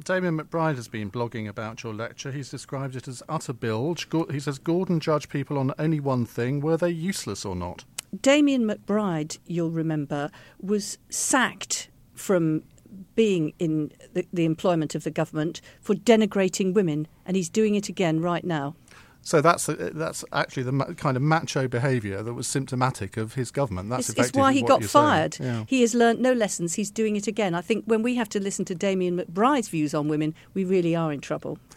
Damien McBride has been blogging about your lecture. He's described it as utter bilge. He says Gordon judged people on only one thing: were they useless or not? Damien McBride, you'll remember, was sacked from being in the employment of the government for denigrating women, and he's doing it again right now. So that's actually the kind of macho behaviour that was symptomatic of his government. That's it's why he got fired. Yeah. He has learnt no lessons. He's doing it again. I think when we have to listen to Damien McBride's views on women, we really are in trouble.